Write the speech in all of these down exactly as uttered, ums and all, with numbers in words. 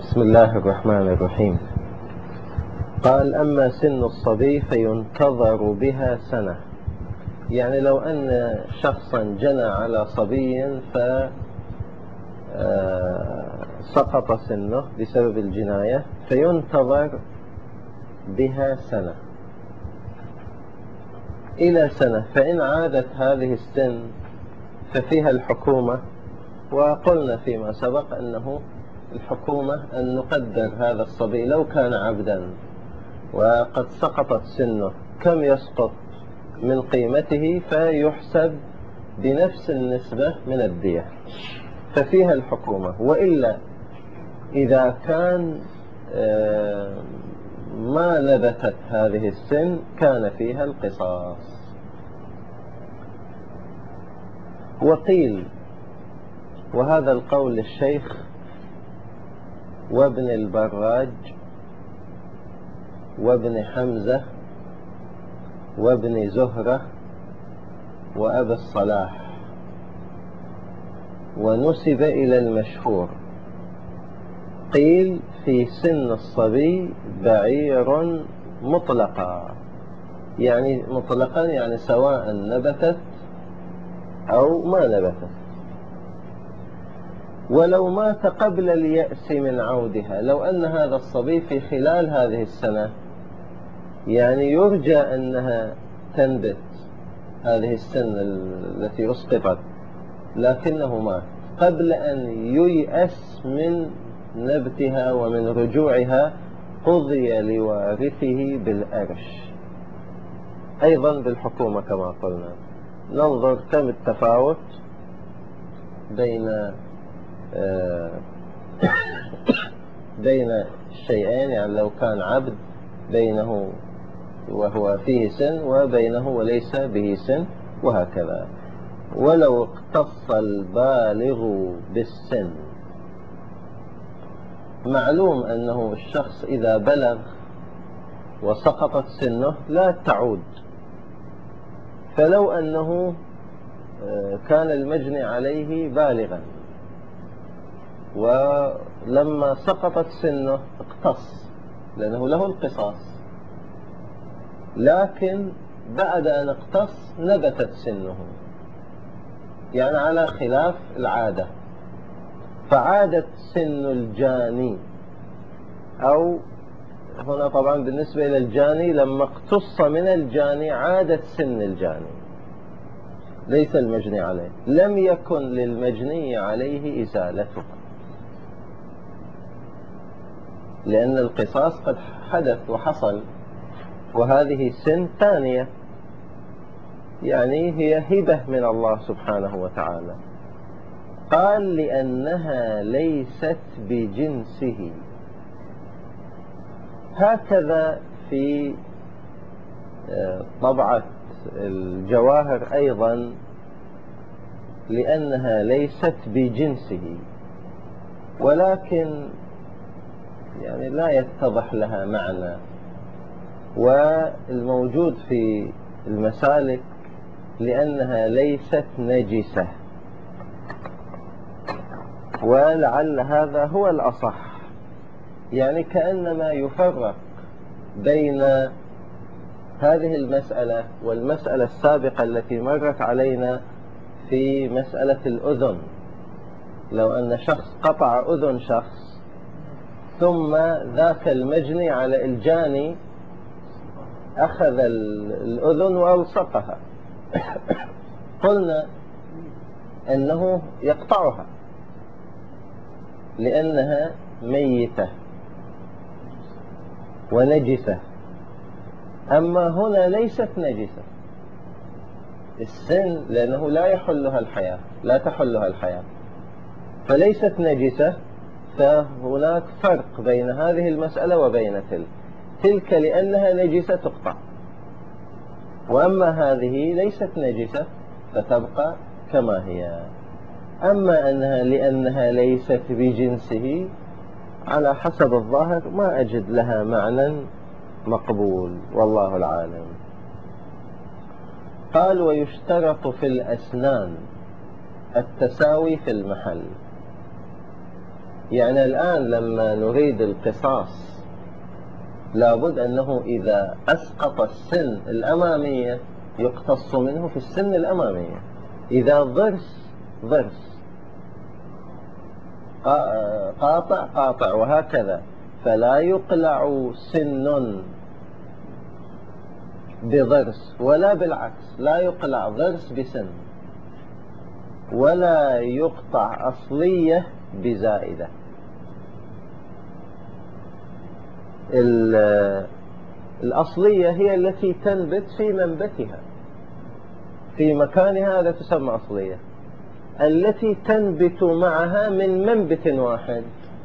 بسم الله الرحمن الرحيم. قال: أما سن الصبي فينتظر بها سنة. يعني لو أن شخصا جنى على صبي فسقط سنه بسبب الجناية فينتظر بها سنة إلى سنة، فإن عادت هذه السن ففيها الحكومة. وقلنا فيما سبق أنه الحكومة أن نقدر هذا الصبي لو كان عبدا وقد سقطت سنه كم يسقط من قيمته فيحسب بنفس النسبة من الدية، ففيها الحكومة. وإلا إذا كان ما نبتت هذه السن كان فيها القصاص. وقيل، وهذا القول للشيخ وابن البراج وابن حمزة وابن زهرة وأبي الصلاح، ونسب إلى المشهور. قيل في سن الصبي بعير مطلقا، يعني مطلقا يعني سواء نبتت أو ما نبتت، ولو مات قبل اليأس من عودها. لو أن هذا الصبي في خلال هذه السنة يعني يرجى أنها تنبت هذه السنة التي أسقطت، لكنه مات قبل أن ييأس من نبتها ومن رجوعها، قضي لوارثه بالأرش أيضا بالحكومة كما قلنا. ننظر كم التفاوت بين بين الشيئين، يعني لو كان عبد بينه وهو فيه سن وبينه وليس به سن، وهكذا. ولو اقتص البالغ بالسن، معلوم أنه الشخص إذا بلغ وسقطت سنه لا تعود، فلو أنه كان المجني عليه بالغا ولما سقطت سنه اقتص لأنه له القصاص، لكن بعد أن اقتص نبتت سنه، يعني على خلاف العادة، فعادت سن الجاني. أو هنا طبعا بالنسبة إلى الجاني لما اقتص من الجاني عادت سن الجاني، ليس المجني عليه، لم يكن للمجني عليه إزالته، لأن القصاص قد حدث وحصل، وهذه سن ثانية، يعني هي هبة من الله سبحانه وتعالى. قال: لأنها ليست بجنسه. هكذا في طبعة الجواهر أيضا، لأنها ليست بجنسه، ولكن يعني لا يتضح لها معنى. والموجود في المسالك لأنها ليست نجسة، ولعل هذا هو الأصح، يعني كأنما يفرق بين هذه المسألة والمسألة السابقة التي مرت علينا في مسألة الأذن. لو أن شخص قطع أذن شخص ثم ذاك المجني على الجاني أخذ الأذن وألصقها، قلنا أنه يقطعها لأنها ميتة ونجسة. أما هنا ليست نجسة السن، لأنه لا يحلها الحياة، لا تحلها الحياة، فليست نجسة. فهناك فرق بين هذه المسألة وبين تلك. تلك لأنها نجسة تقطع، وأما هذه ليست نجسة فتبقى كما هي. أما أنها لأنها ليست بجنسه، على حسب الظاهر ما أجد لها معنى مقبول، والله العالم. قال: ويشترط في الأسنان التساوي في المحل. يعني الآن لما نريد القصاص لابد أنه إذا أسقط السن الأمامية يقتص منه في السن الأمامية، إذا ضرس ضرس، قاطع قاطع، وهكذا. فلا يقلع سن بضرس ولا بالعكس، لا يقلع ضرس بسن، ولا يقطع أصلية بزائدة. الأصلية هي التي تنبت في منبتها في مكانها، هذا تسمى أصلية. التي تنبت معها من منبت واحد،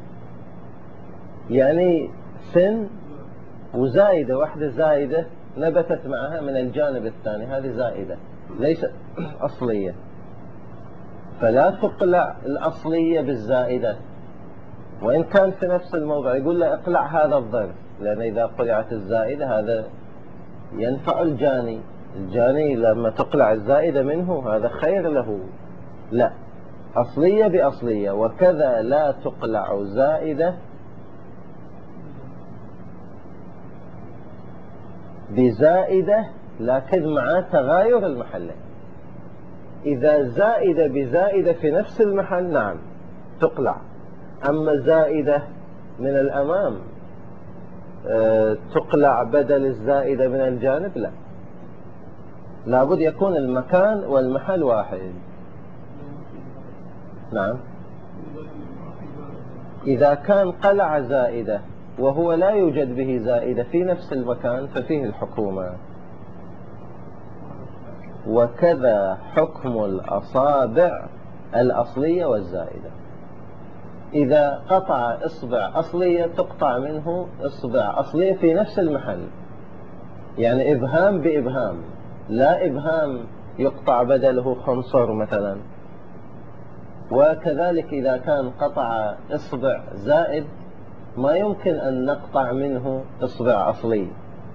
يعني سن وزائدة واحدة، زائدة نبتت معها من الجانب الثاني، هذه زائدة ليست أصلية. فلا تقلع الأصلية بالزائدة، وإن كان في نفس الموضع يقول له اقلع هذا الضرس، لأن إذا قلعت الزائدة هذا ينفع الجاني، الجاني لما تقلع الزائدة منه هذا خير له. لا، أصلية بأصلية. وكذا لا تقلع زائدة بزائدة، لكن مع تغاير المحلين. إذا زائدة بزائدة في نفس المحل نعم تقلع، أما زائدة من الأمام أه تقلع بدل الزائدة من الجانب، لا، لابد يكون المكان والمحل واحد. نعم، إذا كان قلع زائدة وهو لا يوجد به زائدة في نفس المكان ففيه الحكومة. وكذا حكم الأصابع الأصلية والزائدة. إذا قطع إصبع أصلية تقطع منه إصبع أصلية في نفس المحل، يعني إبهام بإبهام، لا إبهام يقطع بدله خنصر مثلا. وكذلك إذا كان قطع إصبع زائد ما يمكن أن نقطع منه إصبع أصلي.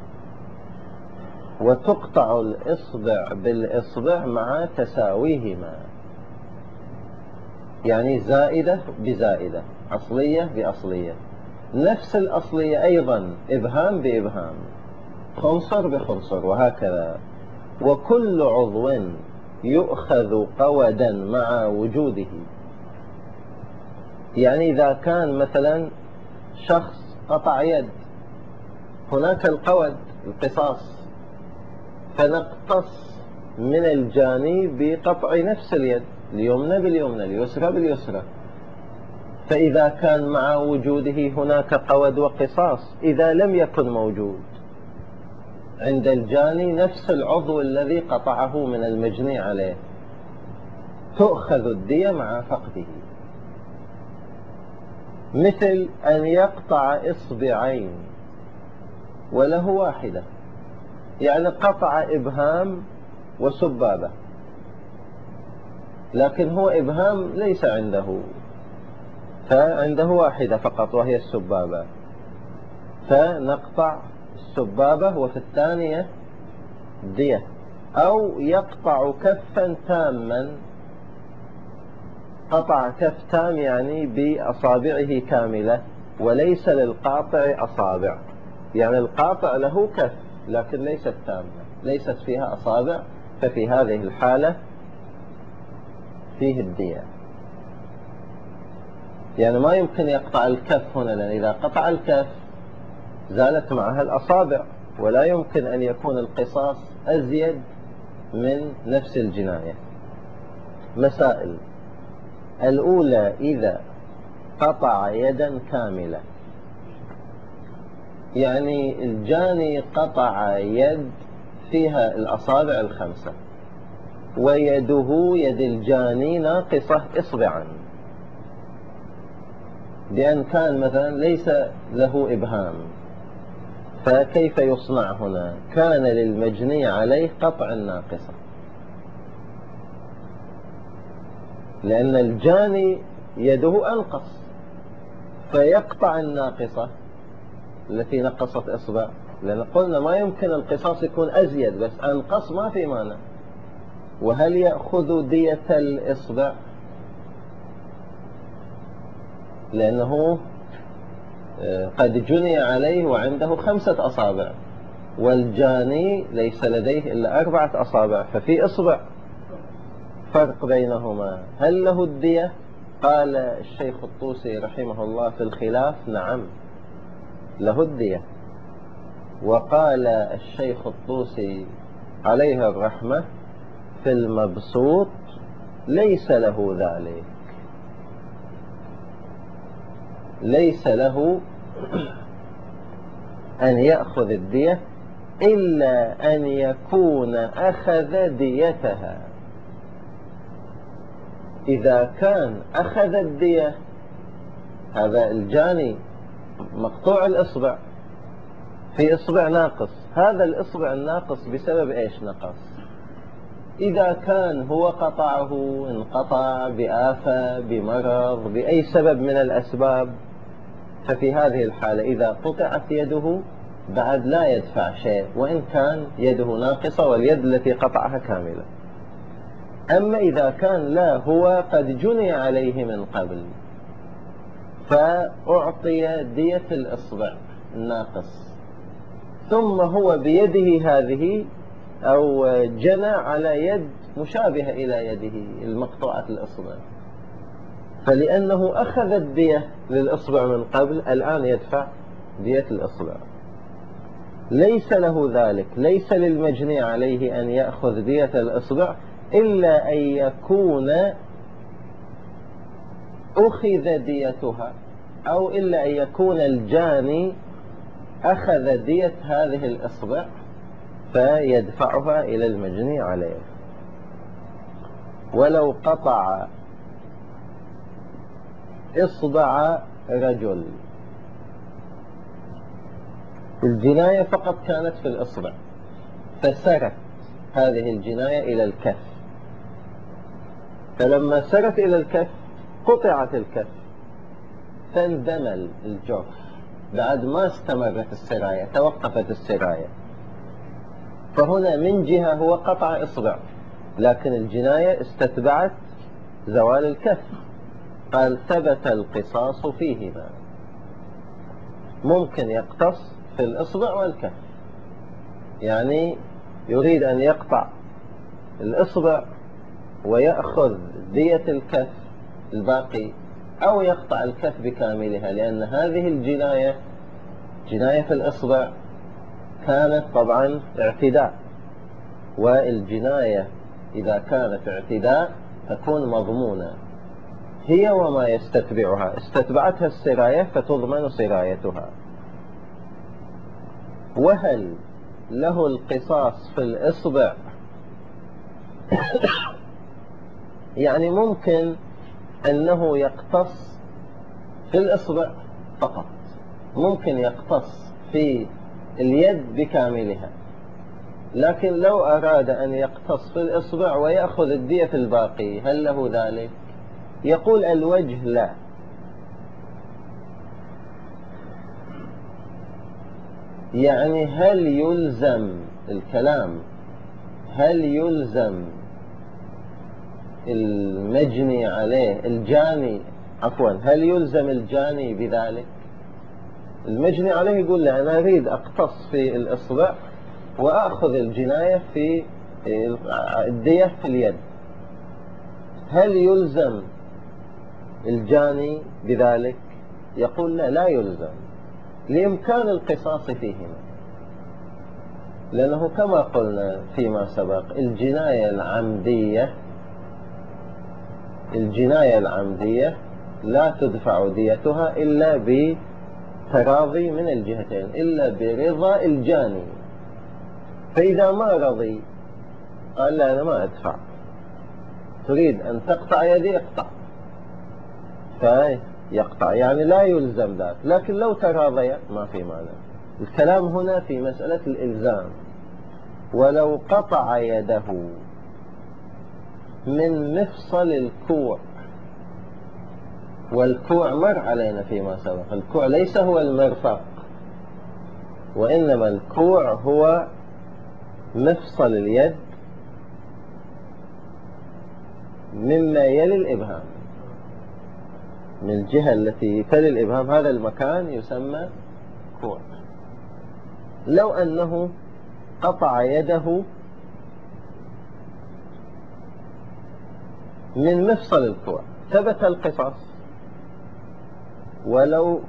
وتقطع الإصبع بالإصبع مع تساويهما، يعني زائدة بزائدة، أصلية بأصلية، نفس الأصلية أيضا إبهام بإبهام، خنصر بخنصر، وهكذا. وكل عضو يؤخذ قودا مع وجوده، يعني إذا كان مثلا شخص قطع يد، هناك القود القصاص، فنقتص من الجاني بقطع نفس اليد، اليمنى باليمنى، اليسرى باليسرى. فإذا كان مع وجوده هناك قود وقصاص، إذا لم يكن موجود عند الجاني نفس العضو الذي قطعه من المجني عليه تؤخذ الدية مع فقده. مثل أن يقطع إصبعين وله واحدة، يعني قطع إبهام وسبابة، لكن هو إبهام ليس عنده، فعنده واحدة فقط وهي السبابة، فنقطع السبابة وفي الثانية دية. أو يقطع كفا تاما، قطع كف تام يعني بأصابعه كاملة، وليس للقاطع أصابع، يعني القاطع له كف لكن ليست تامة، ليست فيها أصابع، ففي هذه الحالة فيه الدية. يعني ما يمكن يقطع الكف هنا، لأن إذا قطع الكف زالت معها الأصابع، ولا يمكن أن يكون القصاص أزيد من نفس الجناية. مسائل: الأولى إذا قطع يدا كاملة، يعني الجاني قطع يد فيها الأصابع الخمسة، ويده يد الجاني ناقصة إصبعا، بأن كان مثلا ليس له إبهام، فكيف يصنع هنا؟ كان للمجني عليه قطع الناقصة، لأن الجاني يده أنقص، فيقطع الناقصة التي نقصت إصبع، لأن قلنا ما يمكن القصاص يكون أزيد، بس أنقص ما في مانع. وهل يأخذ دية الإصبع؟ لأنه قد جني عليه وعنده خمسة أصابع، والجاني ليس لديه إلا أربعة أصابع، ففي إصبع فرق بينهما. هل له الدية؟ قال الشيخ الطوسي رحمه الله في الخلاف: نعم له الدية. وقال الشيخ الطوسي عليه الرحمة في المبسوط: ليس له ذلك، ليس له أن يأخذ الدية إلا أن يكون أخذ ديتها. إذا كان أخذ الدية، هذا الجاني مقطوع الإصبع، في إصبع ناقص، هذا الإصبع الناقص بسبب إيش نقص؟ إذا كان هو قطعه، انقطع بآفة، بمرض، بأي سبب من الأسباب، ففي هذه الحالة إذا قطعت يده بعد لا يدفع شيء، وإن كان يده ناقصة واليد التي قطعها كاملة. أما إذا كان لا، هو قد جني عليه من قبل فأعطي دية الإصبع الناقص، ثم هو بيده هذه أو جنى على يد مشابهة إلى يده المقطوعة الإصبع، فلأنه أخذ الدية للإصبع من قبل الآن يدفع دية الإصبع. ليس له ذلك، ليس للمجني عليه أن يأخذ دية الإصبع إلا أن يكون أخذ ديتها، أو إلا أن يكون الجاني أخذ دية هذه الإصبع فيدفعها إلى المجني عليه. ولو قطع إصبع رجل، الجناية فقط كانت في الإصبع، فسرت هذه الجناية إلى الكف، فلما سرت إلى الكف قطعت الكف فاندمل الجرح، بعد ما استمرت السراية، توقفت السراية. فهنا من جهة هو قطع إصبع، لكن الجناية استتبعت زوال الكف، قال: ثبت القصاص فيهما. ممكن يقتص في الإصبع والكف، يعني يريد أن يقطع الإصبع ويأخذ دية الكف الباقي، أو يقطع الكف بكاملها، لأن هذه الجناية جناية في الإصبع كانت طبعا اعتداء، والجناية إذا كانت اعتداء تكون مضمونة، هي وما يستتبعها، استتبعتها السراية فتضمن سرايتها. وهل له القصاص في الإصبع؟ يعني ممكن أنه يقتص في الإصبع فقط، ممكن يقتص في اليد بكاملها، لكن لو أراد أن يقتص في الإصبع ويأخذ الدية في الباقي، هل له ذلك؟ يقول الوجه لا. يعني هل يلزم الكلام، هل يلزم المجني عليه الجاني، عفوا هل يلزم الجاني بذلك؟ المجني عليه يقول له: أنا أريد أقتص في الإصبع وأخذ الجناية في الدية في اليد، هل يلزم الجاني بذلك؟ يقول لا، لا يلزم، لإمكان القصاص فيهما، لأنه كما قلنا فيما سبق الجناية العمدية الجناية العمدية لا تدفع ديتها إلا بتراضي من الجهتين، إلا برضا الجاني. فإذا ما رضي قال: لا، أنا ما أدفع، تريد أن تقطع يدي اقطع، فيقطع، يعني لا يلزم ذلك. لكن لو تراضي ما في مانع. الكلام هنا في مسألة الإلزام. ولو قطع يده من مفصل الكوع، والكوع مر علينا فيما سبق، الكوع ليس هو المرفق، وإنما الكوع هو مفصل اليد مما يلي الإبهام. من الجهة التي تلي الإبهام هذا المكان يسمى كوع. لو أنه قطع يده من مفصل الكوع ثبت القصاص، ولو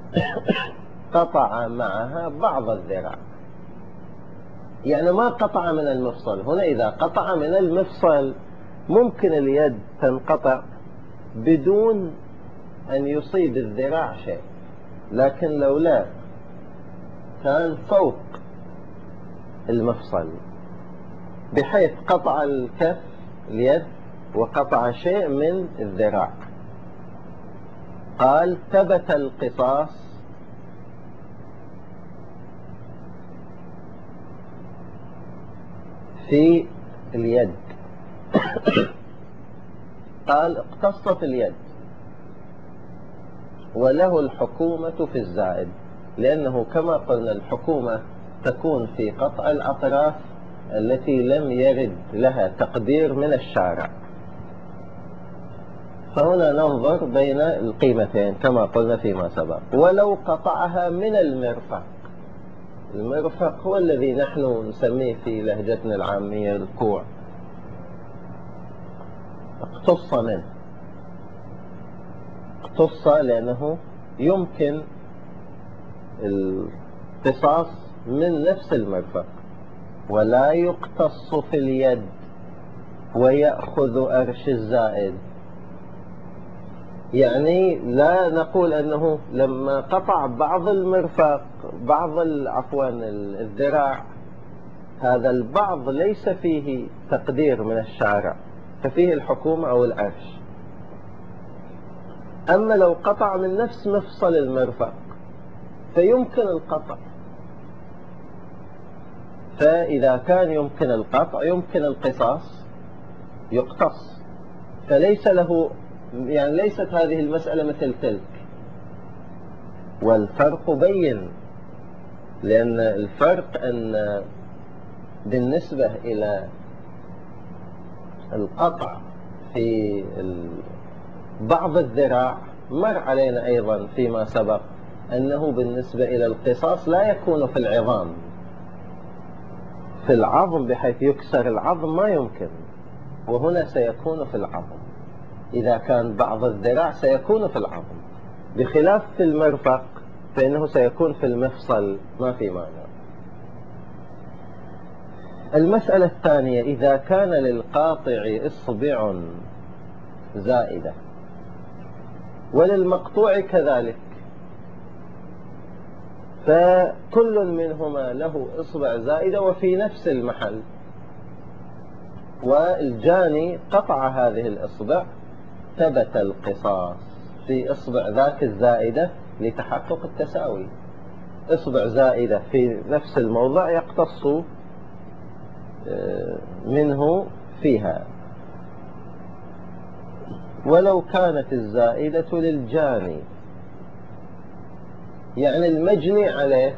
قطع معها بعض الذراع، يعني ما قطع من المفصل. هنا إذا قطع من المفصل ممكن اليد تنقطع بدون أن يصيب الذراع شيء، لكن لو لا كان فوق المفصل بحيث قطع الكف اليد وقطع شيء من الذراع، قال ثبت القصاص في اليد. قال اقتصت اليد وله الحكومة في الزائد، لأنه كما قلنا الحكومة تكون في قطع الأطراف التي لم يرد لها تقدير من الشارع. فهنا ننظر بين القيمتين كما قلنا فيما سبق. ولو قطعها من المرفق، المرفق هو الذي نحن نسميه في لهجتنا العامية الكوع، اقتص منه، اقتص لأنه يمكن القصاص من نفس المرفق، ولا يقتص في اليد ويأخذ أرش الزائد. يعني لا نقول أنه لما قطع بعض المرفق بعض عفوا الذراع، هذا البعض ليس فيه تقدير من الشارع ففيه الحكومة أو الأرش. أما لو قطع من نفس مفصل المرفق فيمكن القطع، فإذا كان يمكن القطع يمكن القصاص يقتص، فليس له يعني ليست هذه المسألة مثل تلك. والفرق بين، لأن الفرق أن بالنسبة إلى القطع في بعض الذراع مر علينا أيضا فيما سبق أنه بالنسبة إلى القصاص لا يكون في العظام، في العظم بحيث يكسر العظم ما يمكن، وهنا سيكون في العظم. إذا كان بعض الذراع سيكون في العظم، بخلاف في المرفق فإنه سيكون في المفصل ما في مانع. المسألة الثانية، إذا كان للقاطع إصبع زائدة وللمقطوع كذلك، فكل منهما له إصبع زائدة وفي نفس المحل، والجاني قطع هذه الإصبع، ثبت القصاص في إصبع ذاك الزائدة لتحقق التساوي. إصبع زائدة في نفس الموضع يقتص منه فيها. ولو كانت الزائدة للجاني، يعني المجني عليه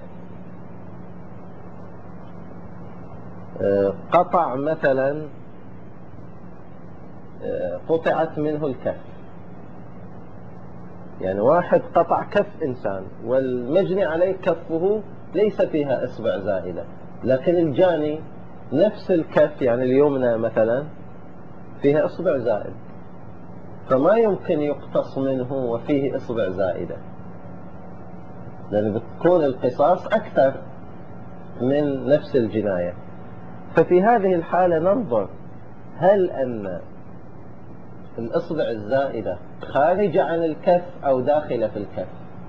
قطع مثلا، قطعت منه الكف، يعني واحد قطع كف إنسان والمجني عليه كفه ليس فيها إصبع زائدة، لكن الجاني نفس الكف يعني اليمنى مثلا فيها إصبع زائد، فما يمكن يقتص منه وفيه إصبع زائدة، لأن بتكون القصاص أكثر من نفس الجناية. ففي هذه الحالة ننظر هل أن الإصبع الزائدة خارجة عن الكف أو داخلة في الكف.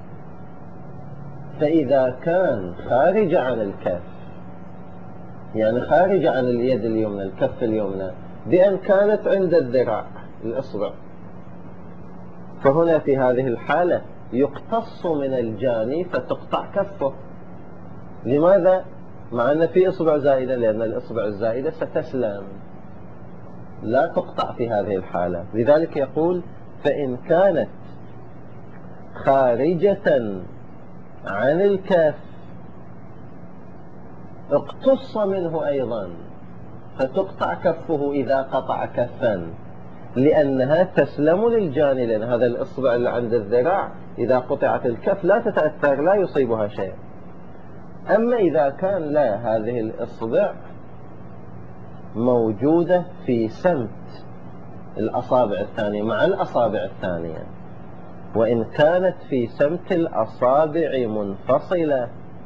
فإذا كان خارجة عن الكف، يعني خارجة عن اليد اليمنى الكف اليمنى بأن كانت عند الذراع الإصبع، فهنا في هذه الحالة يقتص من الجاني فتقطع كفه. لماذا؟ مع أن في إصبع زائدة، لأن الإصبع الزائدة ستسلم لا تقطع في هذه الحالة. لذلك يقول فإن كانت خارجة عن الكف اقتص منه أيضا فتقطع كفه إذا قطع كفا، لأنها تسلم للجاني، لأن هذا الإصبع اللي عند الذراع إذا قطعت الكف لا تتأثر، لا يصيبها شيء. أما إذا كان لا، هذه الإصبع موجودة في سمت الأصابع الثانية مع الأصابع الثانية، وإن كانت في سمت الأصابع منفصلة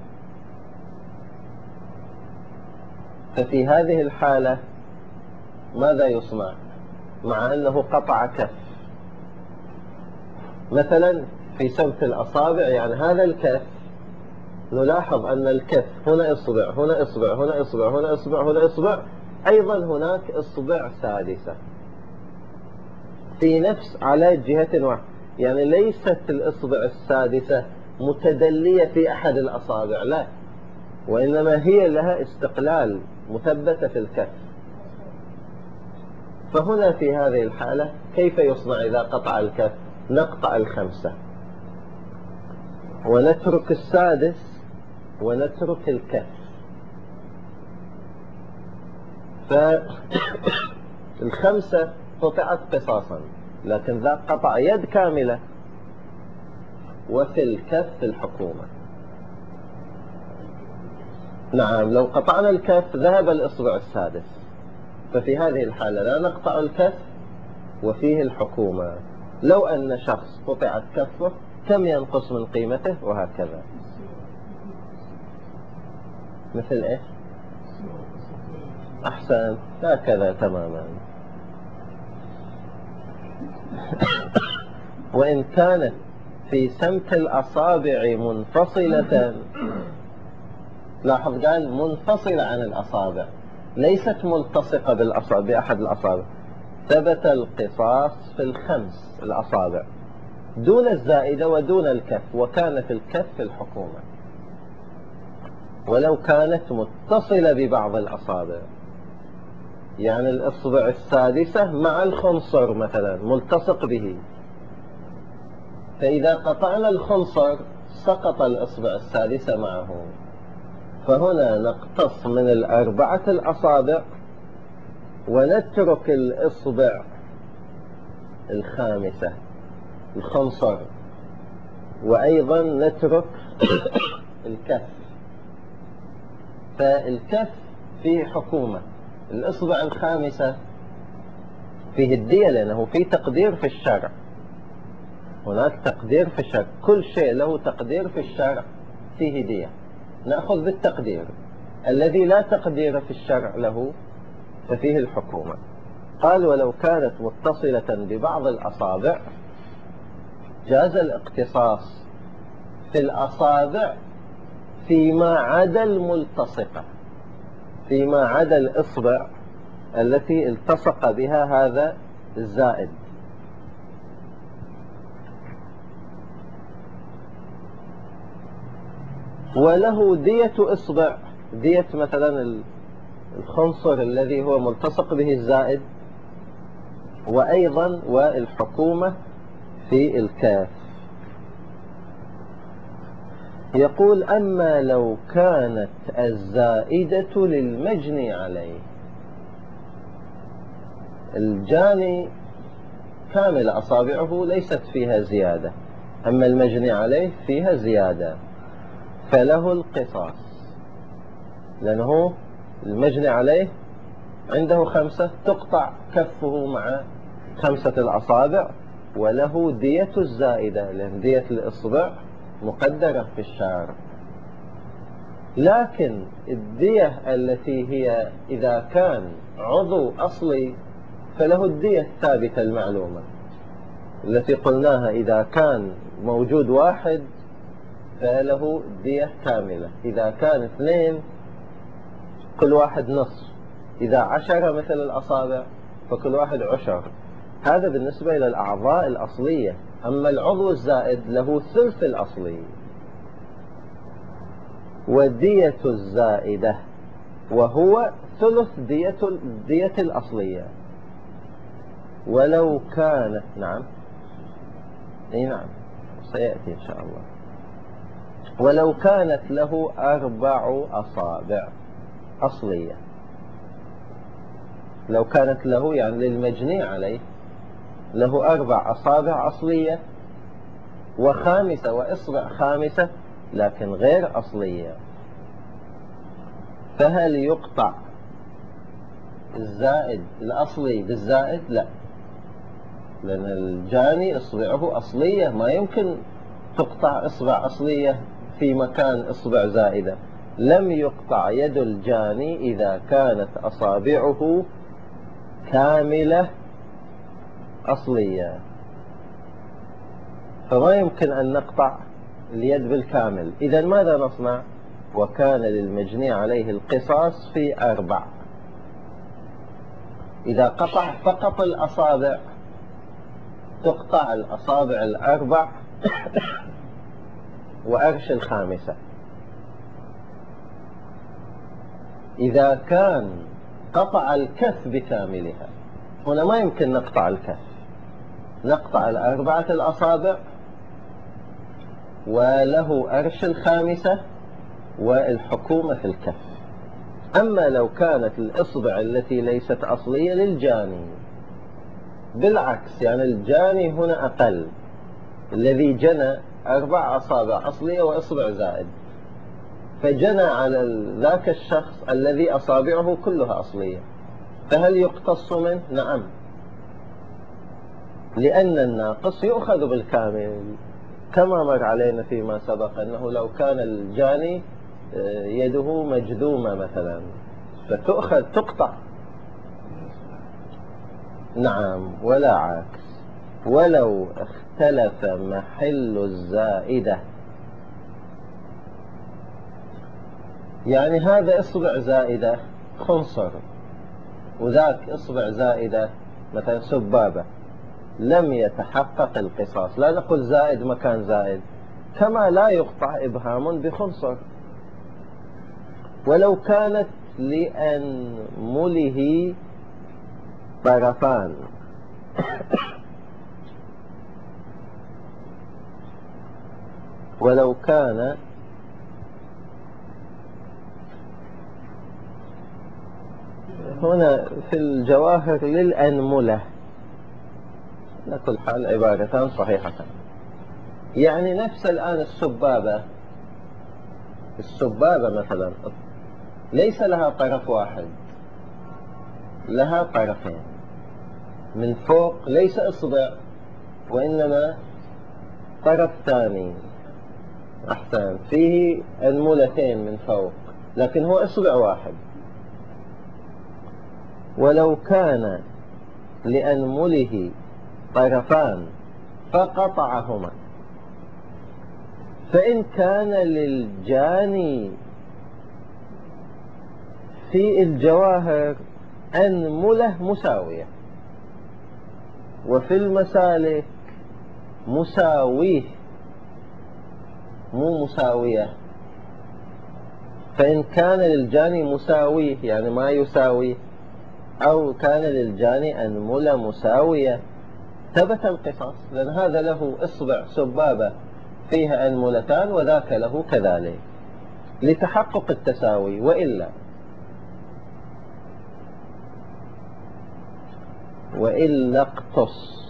ففي هذه الحالة ماذا يصنع؟ مع أنه قطع كف مثلا في سمت الأصابع، يعني هذا الكف نلاحظ أن الكف هنا إصبع هنا إصبع هنا إصبع هنا إصبع هنا إصبع، أيضا هناك إصبع سادسة في نفس على جهة واحدة، يعني ليست الإصبع السادسة متدلية في أحد الأصابع، لا، وإنما هي لها استقلال مثبتة في الكف. فهنا في هذه الحالة كيف يصنع إذا قطع الكف؟ نقطع الخمسة ونترك السادس ونترك الكف. فالخمسة قطعت قصاصا، لكن ذا قطع يد كاملة، وفي الكف الحكومة. نعم، لو قطعنا الكف ذهب الإصبع السادس، ففي هذه الحالة لا نقطع الكف وفيه الحكومة. لو أن شخص قطعت كفه كم ينقص من قيمته؟ وهكذا. مثل إيه؟ أحسن، هكذا تماما. وإن كانت في سمت الأصابع منفصلة، لاحظ قال منفصلة عن الأصابع، ليست ملتصقة بالأصابع بأحد الأصابع، ثبت القصاص في الخمس الأصابع دون الزائدة ودون الكف، وكان في الكف الحكومة. ولو كانت متصلة ببعض الأصابع، يعني الإصبع السادسة مع الخنصر مثلا ملتصق به، فإذا قطعنا الخنصر سقط الإصبع السادسة معه، فهنا نقتص من الأربعة الأصابع ونترك الإصبع الخامسة الخنصر، وأيضا نترك الكف. فالكف فيه حكومة، الإصبع الخامسة فيه الدية، لأنه فيه تقدير في الشرع، هناك تقدير في الشرع، كل شيء له تقدير في الشرع فيه دية، نأخذ بالتقدير. الذي لا تقدير في الشرع له ففيه الحكومة. قال ولو كانت متصلة ببعض الأصابع جاز الاقتصاص في الأصابع فيما عدا الملتصقة، فيما عدا الإصبع التي التصق بها هذا الزائد. وله دية إصبع، دية مثلا الخنصر الذي هو ملتصق به الزائد، وأيضا والحكومة في الكاف. يقول أما لو كانت الزائدة للمجني عليه، الجاني كامل أصابعه ليست فيها زيادة، أما المجني عليه فيها زيادة، فله القصاص، لأنه المجني عليه عنده خمسة، تقطع كفه مع خمسة الأصابع، وله دية الزائدة، لأن دية الإصبع مقدرة في الشارع. لكن الدية التي هي إذا كان عضو أصلي فله الدية الثابتة المعلومة التي قلناها، إذا كان موجود واحد فله دية كاملة، إذا كان اثنين كل واحد نصف، إذا عشرة مثل الأصابع فكل واحد عشر. هذا بالنسبة إلى الأعضاء الأصلية. أما العضو الزائد له ثلث الأصلي. ودية الزائدة وهو ثلث دية الدية الأصلية. ولو كانت، نعم اي نعم سيأتي إن شاء الله، ولو كانت له أربع أصابع أصلية، لو كانت له يعني للمجني عليه له أربع أصابع أصلية وخامسة وإصبع خامسة لكن غير أصلية، فهل يقطع الزائد الأصلي بالزائد؟ لا، لأن الجاني إصبعه أصلية، ما يمكن تقطع إصبع أصلية في مكان إصبع زائدة. لم يقطع يد الجاني إذا كانت أصابعه كاملة أصلية، فما يمكن أن نقطع اليد بالكامل. إذا ماذا نصنع؟ وكان للمجني عليه القصاص في أربع. إذا قطع فقط الأصابع تقطع الأصابع الأربع وأرش الخامسة. إذا كان قطع الكف بكاملها، هنا ما يمكن نقطع الكف، نقطع الأربعة الأصابع وله أرش الخامسة والحكومة في الكف. أما لو كانت الإصبع التي ليست أصلية للجاني، بالعكس، يعني الجاني هنا أقل، الذي جنى أربع أصابع أصلية وإصبع زائد، فجنى على ذاك الشخص الذي أصابعه كلها أصلية، فهل يقتص منه؟ نعم، لأن الناقص يؤخذ بالكامل، كما مر علينا فيما سبق أنه لو كان الجاني يده مجذومة مثلا فتؤخذ تقطع. نعم، ولا عكس. ولو اختلف محل الزائدة، يعني هذا إصبع زائدة خنصر وذاك إصبع زائدة مثلا سبابة، لم يتحقق القصاص. لا نقول زائد مكان زائد، كما لا يقطع إبهام بخنصر. ولو كانت لأنمله طرفان، ولو كان هنا في الجواهر للأنملة، على كل حال عبارتان صحيحتان. يعني نفس الآن السبابة، السبابة مثلا ليس لها طرف واحد، لها طرفين من فوق، ليس إصبع وإنما طرف ثاني، أحسن، فيه أنملتين من فوق لكن هو إصبع واحد. ولو كان لأنمله طرفان فقطعهما، فإن كان للجاني في الجواهر أنملة مساوية وفي المسالك مساويه مو مساوية، فإن كان للجاني مساويه يعني ما يساويه، أو كان للجاني أنملة مساوية، ثبت القصاص، لأن هذا له إصبع سبابة فيها أنملتان وذاك له كذلك، لتحقق التساوي، وإلا وإلا اقتص.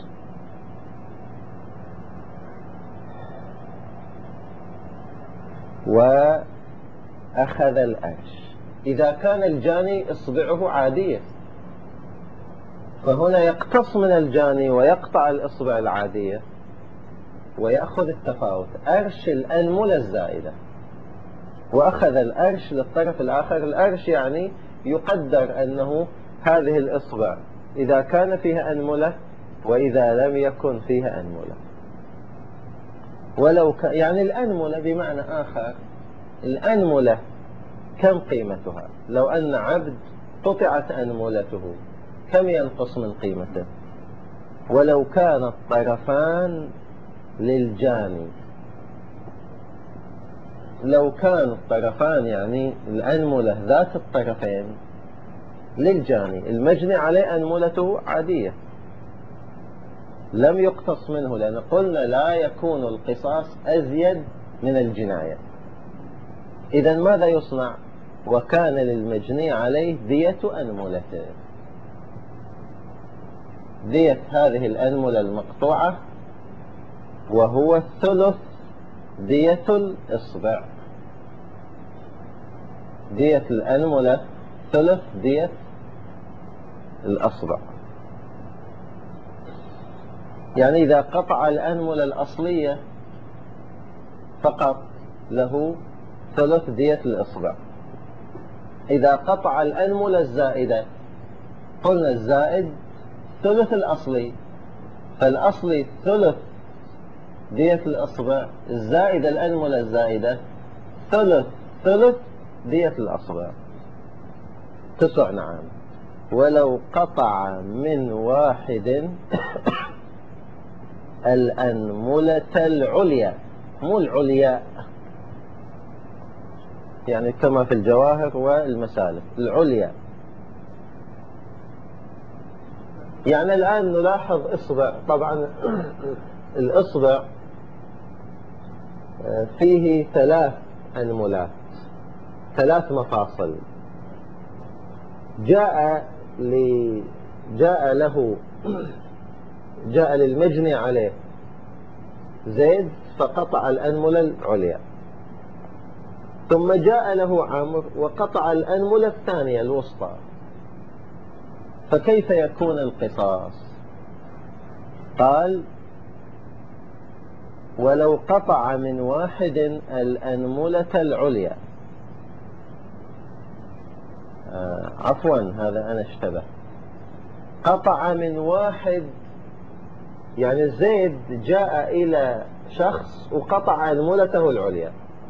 وأخذ الأرش. إذا كان الجاني إصبعه عادية، فهنا يقتص من الجاني ويقطع الإصبع العادية ويأخذ التفاوت، أرش الأنملة الزائدة، وأخذ الأرش للطرف الآخر. الأرش يعني يقدر أنه هذه الإصبع إذا كان فيها أنملة وإذا لم يكن فيها أنملة. ولو ك... يعني الأنملة بمعنى آخر، الأنملة كم قيمتها؟ لو أن عبد قطعت أنملته كم ينقص من قيمته؟ ولو كان الطرفان للجاني، لو كان الطرفان يعني الأنملة ذات الطرفين للجاني، المجني عليه أنملته عادية لم يقتص منه، لأن قلنا لا يكون القصاص أزيد من الجناية. إذن ماذا يصنع؟ وكان للمجني عليه دية أنملته، دية هذه الأنملة المقطوعة، وهو ثلث دية الإصبع. دية الأنملة ثلث دية الأصبع. يعني إذا قطع الأنملة الأصلية فقط له ثلث دية الإصبع. إذا قطع الأنملة الزائدة، قلنا الزائد ثلث الأصلي، فالأصلي ثلث دية الأصبع، الزائدة الأنملة الزائدة ثلث ثلث دية الأصبع. تسع نعم. ولو قطع من واحد الأنملة العليا، مو العليا، يعني كما في الجواهر والمسالك، العليا. يعني الآن نلاحظ إصبع، طبعا الإصبع فيه ثلاث أنملات، ثلاث مفاصل. جاء ل... جاء له جاء للمجني عليه زيد فقطع الأنملة العليا، ثم جاء له عمرو وقطع الأنملة الثانية الوسطى، فكيف يكون القصاص؟ قال: ولو قطع من واحد الأنملة العليا. آه عفوا، هذا أنا اشتبه. قطع من واحد، يعني زيد جاء إلى شخص وقطع أنملته العليا،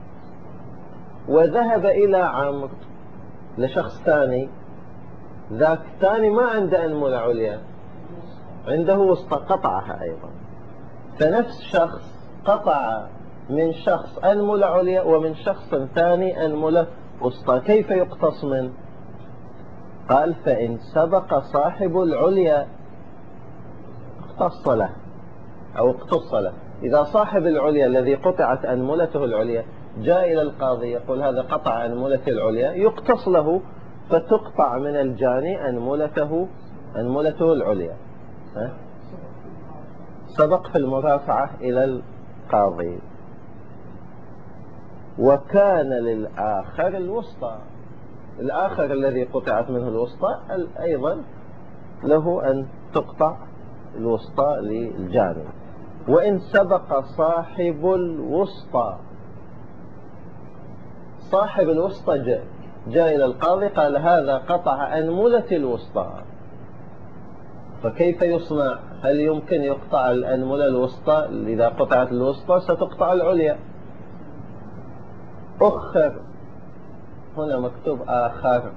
وذهب إلى عمرو لشخص ثاني، ذاك ثاني ما عنده أنملة عليا، عنده وسطى، قطعها أيضا. فنفس شخص قطع من شخص أنملة عليا ومن شخص ثاني أنملة وسطى، كيف يقتص منه؟ قال: فإن سبق صاحب العليا اقتص له أو اقتص له. إذا صاحب العليا الذي قطعت أنملته العليا جاء إلى القاضي يقول: هذا قطع أنملته العليا، يقتص له، فتقطع من الجاني أنملته أنملته العليا. ها؟ سبق في المرافعة إلى القاضي. وكان للآخر الوسطى، الآخر الذي قطعت منه الوسطى أيضا له أن تقطع الوسطى للجاني. وإن سبق صاحب الوسطى، صاحب الوسطى جاء, جاء إلى القاضي قال: هذا قطع أنملة الوسطى، فكيف يصنع؟ هل يمكن يقطع الأنملة الوسطى؟ إذا قطعت الوسطى ستقطع العليا. أخر، هنا مكتوب آخر،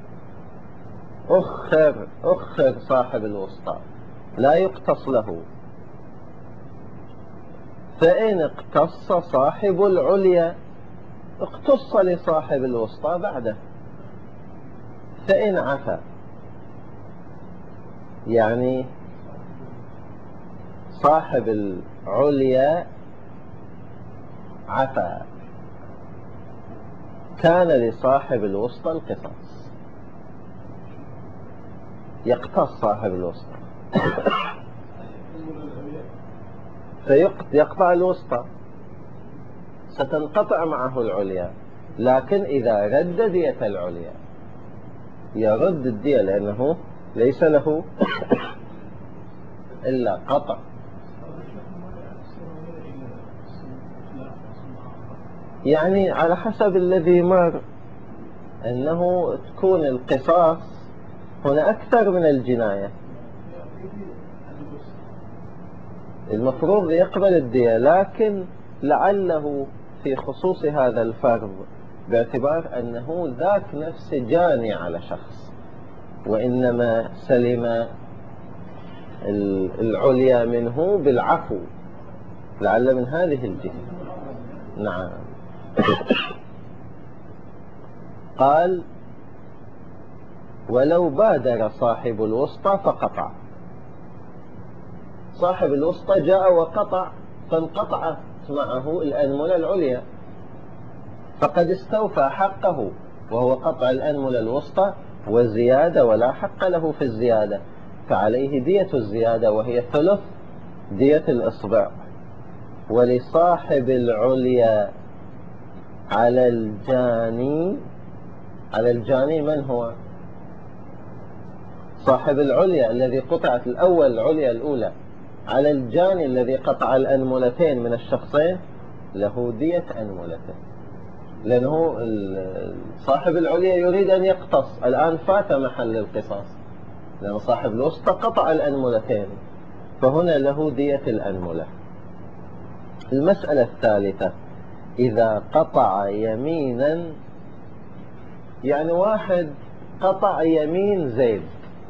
أخر أخر صاحب الوسطى لا يقتص له. فإن اقتص صاحب العليا اقتص لصاحب الوسطى بعده. فإن عفى، يعني صاحب العليا عفى، كان لصاحب الوسطى القصاص، يقتص صاحب الوسطى فيقطع الوسطى، ستنقطع معه العليا، لكن إذا رد دية العليا يرد الدية، لأنه ليس له إلا قطع. يعني على حسب الذي مر، أنه تكون القصاص هنا أكثر من الجناية، المفروض يقبل الدية، لكن لعله في خصوص هذا الفرض باعتبار أنه ذاك نفس جاني على شخص، وإنما سلم العليا منه بالعفو، لعل من هذه الجهة. نعم. قال: ولو بادر صاحب الوسطى فقطع. صاحب الوسطى جاء وقطع، فانقطعت معه الأنملة العليا، فقد استوفى حقه، وهو قطع الأنملة الوسطى وزيادة، ولا حق له في الزيادة. فعليه دية الزيادة وهي ثلث دية الإصبع. ولصاحب العليا على الجاني، على الجاني من هو؟ صاحب العليا الذي قطعت الأول العليا الأولى، على الجاني الذي قطع الأنملتين من الشخصين له دية أنملتين، لأنه صاحب العليا يريد أن يقتص، الآن فات محل القصاص، لأن صاحب الوسطى قطع الأنملتين، فهنا له دية الأنملة. المسألة الثالثة: إذا قطع يمينا، يعني واحد قطع يمين زيد،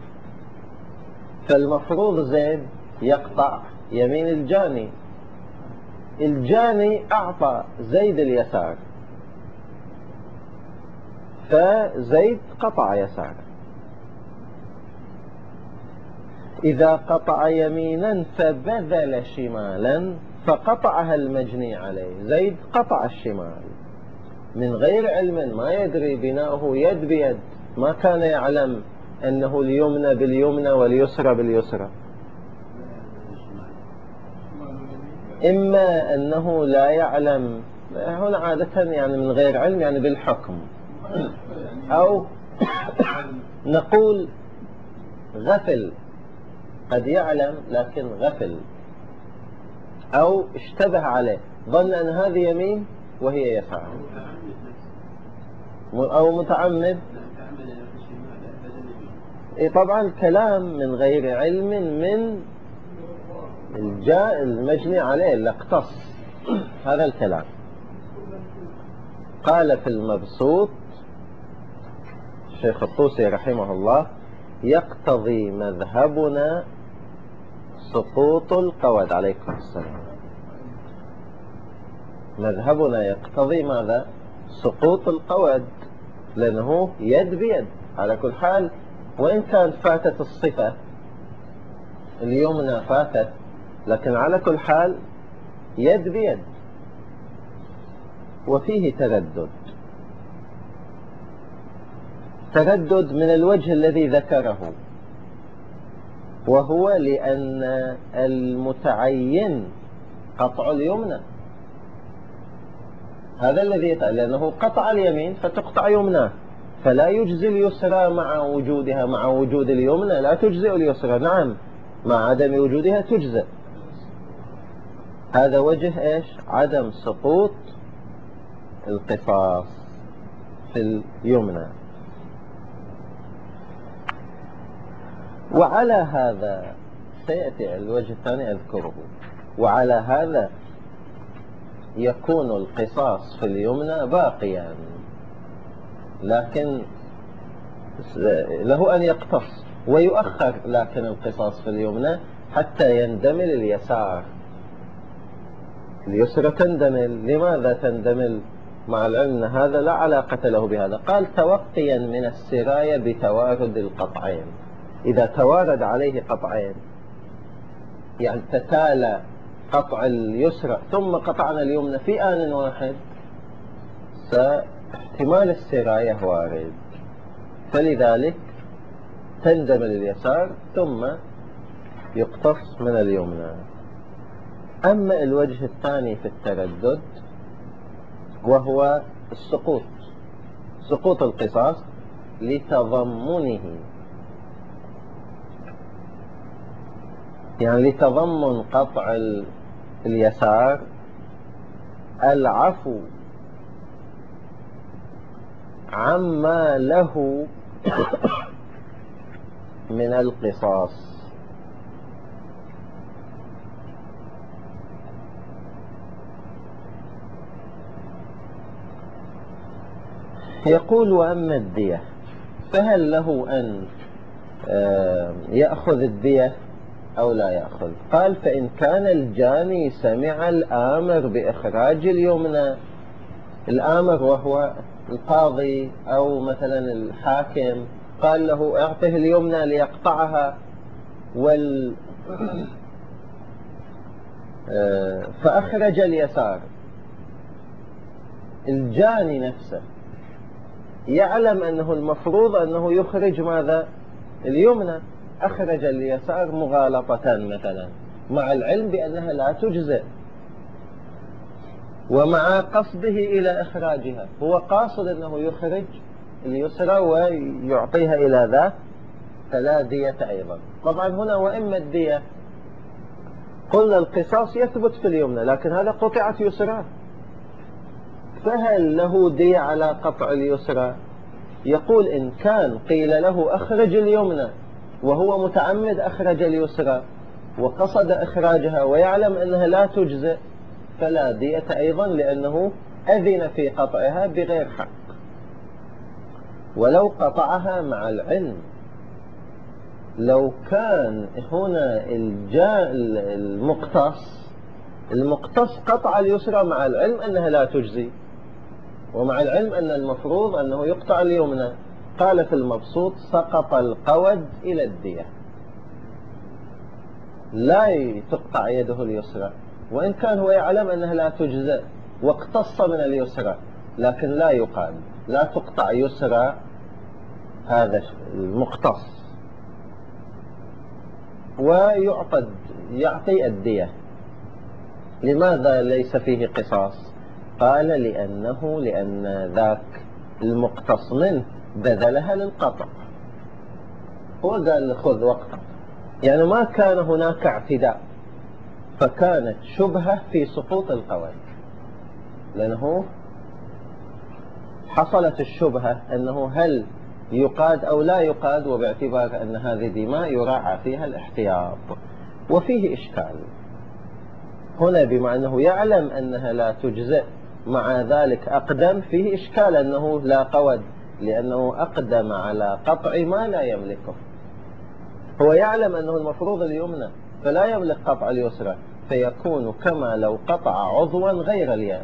فالمفروض زيد يقطع يمين الجاني، الجاني أعطى زيد اليسار، فزيد قطع يساره. إذا قطع يمينا فبذل شمالا فقطعها المجني عليه، زيد قطع الشمال من غير علم، ما يدري بناؤه يد بيد، ما كان يعلم أنه اليمنى باليمنى واليسرى باليسرى، إما أنه لا يعلم، هنا عادة يعني من غير علم يعني بالحكم، أو نقول غفل، قد يعلم لكن غفل، أو اشتبه عليه، ظن أن هذه يمين وهي يسار، أو متعمد. طبعا الكلام من غير علم من الجاء المجني عليه اللي اقتص، هذا الكلام. قال في المبسوط الشيخ الطوسي رحمه الله: يقتضي مذهبنا سقوط القود. عليكم السلام. مذهبنا يقتضي ماذا؟ سقوط القود، لأنه يد بيد على كل حال، وإن كانت فاتت الصفة اليمنى فاتت، لكن على كل حال يد بيد. وفيه تردد، تردد من الوجه الذي ذكره، وهو لأن المتعين قطع اليمنى، هذا الذي يتعين، لأنه قطع اليمين فتقطع يمنى، فلا يجزي اليسرى مع وجودها، مع وجود اليمنى لا تجزئ اليسرى، نعم مع عدم وجودها تجزئ. هذا وجه إيش؟ عدم سقوط القصاص في اليمنى. وعلى هذا سيأتي الوجه الثاني أذكره، وعلى هذا يكون القصاص في اليمنى باقيا، لكن له أن يقتص ويؤخر، لكن القصاص في اليمنى حتى يندمل اليسار، اليسرى تندمل. لماذا تندمل؟ مع العلم هذا لا علاقة له بهذا. قال: توقيا من السراية بتوارد القطعين، إذا توارد عليه قطعين، يعني تتالى قطع اليسرى ثم قطعنا اليمنى في آن واحد، فاحتمال السراية وارد، فلذلك تندمل اليسار ثم يقتص من اليمنى. أما الوجه الثاني في التردد وهو السقوط، سقوط القصاص لتضمنه، يعني لتضمن قطع اليسار العفو عما له من القصاص. يقول: وأما الدية فهل له أن يأخذ الدية أو لا يأخذ؟ قال: فإن كان الجاني سمع الآمر بإخراج اليمنى، الآمر وهو القاضي أو مثلا الحاكم قال له اعطه اليمنى ليقطعها، وال فأخرج اليسار، الجاني نفسه يعلم أنه المفروض أنه يخرج ماذا؟ اليمنى، أخرج اليسار مغالطة مثلا مع العلم بأنها لا تجزئ ومع قصده إلى إخراجها، هو قاصد أنه يخرج اليسرى ويعطيها إلى ذاك، فلا دية أيضا. طبعا هنا وإما الدية قلنا القصاص يثبت في اليمنى، لكن هذا قطعت يسرى، فهل له دية على قطع اليسرى؟ يقول إن كان قيل له أخرج اليمنى وهو متعمد أخرج اليسرى وقصد إخراجها ويعلم أنها لا تجزئ فلا دية أيضا، لأنه أذن في قطعها بغير حق. ولو قطعها مع العلم، لو كان هنا المقتص المقتص قطع اليسرى مع العلم أنها لا تجزي ومع العلم أن المفروض أنه يقطع اليمنى، قال في المبسوط سقط القود إلى الدية، لا تقطع يده اليسرى، وإن كان هو يعلم أنها لا تجزئ واقتص من اليسرى، لكن لا يقال لا تقطع يسرى هذا المقتص ويعطى يعطي الدية. لماذا ليس فيه قصاص؟ قال لأنه لأن ذاك المقتص منه بذلها للقطع، هو قال خذ وقتك، يعني ما كان هناك اعتداء، فكانت شبهة في سقوط القود، لأنه حصلت الشبهة أنه هل يقاد أو لا يقاد، وباعتبار أن هذه دماء يراعى فيها الاحتياط، وفيه إشكال هنا بما أنه يعلم أنها لا تجزئ مع ذلك أقدم، فيه إشكال أنه لا قود، لأنه أقدم على قطع ما لا يملكه، هو يعلم أنه المفروض اليمنى فلا يملك قطع اليسرى، فيكون كما لو قطع عضوا غير اليد،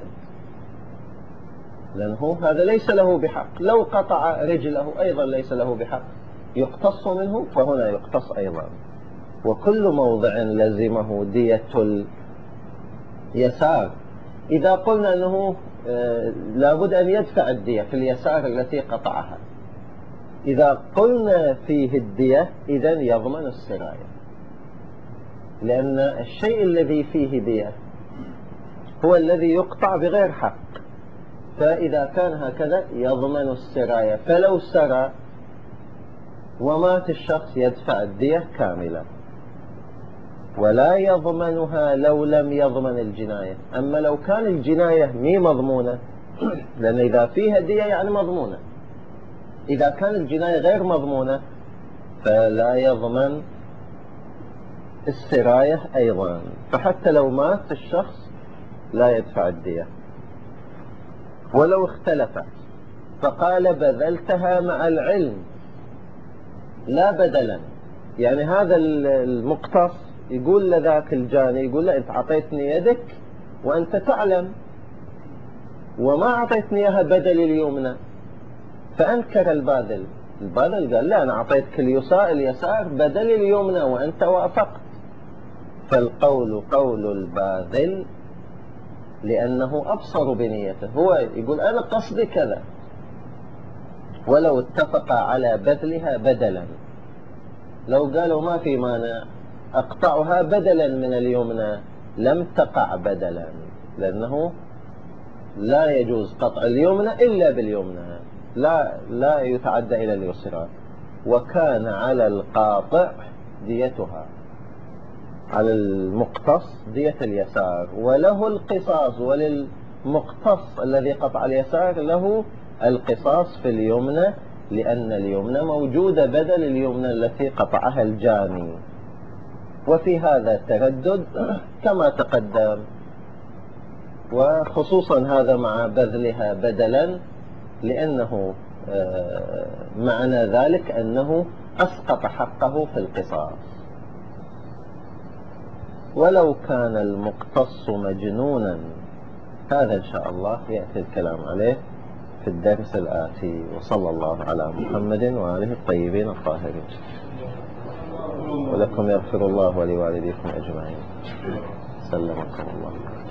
لأنه هذا ليس له بحق. لو قطع رجله أيضا ليس له بحق، يقتص منه، فهنا يقتص أيضا. وكل موضع لزمه دية اليسار، إذا قلنا أنه لابد أن يدفع الدية في اليسار التي قطعها، إذا قلنا فيه الدية إذن يضمن السراية، لأن الشيء الذي فيه دية هو الذي يقطع بغير حق، فإذا كان هكذا يضمن السراية، فلو سرى ومات الشخص يدفع الدية كاملة، ولا يضمنها لو لم يضمن الجناية. أما لو كان الجناية مي مضمونة، لأن إذا فيها دية يعني مضمونة، إذا كان الجناية غير مضمونة فلا يضمن السراية أيضا، فحتى لو مات الشخص لا يدفع الدية. ولو اختلفت فقال بذلتها مع العلم لا بدلا، يعني هذا المقتص يقول لذاك الجاني، يقول له أنت عطيتني يدك وأنت تعلم وما عطيتني إياها بدل اليمنى، فأنكر الباذل. الباذل قال لا، أنا عطيتك اليسار اليسار بدل اليمنى وأنت وافقت، فالقول قول الباذل لأنه أبصر بنيته، هو يقول أنا قصدي كذا، ولو اتفق على بذلها بدلا، لو قالوا ما في مانع أقطعها بدلا من اليمنى لم تقع بدلا، لأنه لا يجوز قطع اليمنى إلا باليمنى، لا لا يتعدى إلى اليسرى، وكان على القاطع ديتها، على المقتص دية اليسار، وله القصاص، وللمقتص الذي قطع اليسار له القصاص في اليمنى، لأن اليمنى موجودة بدل اليمنى التي قطعها الجاني. وفي هذا تردد كما تقدم، وخصوصا هذا مع بذلها بدلا، لأنه معنى ذلك أنه أسقط حقه في القصاص. ولو كان المقتص مجنونا، هذا إن شاء الله يأتي الكلام عليه في الدرس الآتي، وصلى الله على محمد وآله الطيبين الطاهرين. ولكم يغفر الله ولوالديكم أجمعين. سلمكم الله.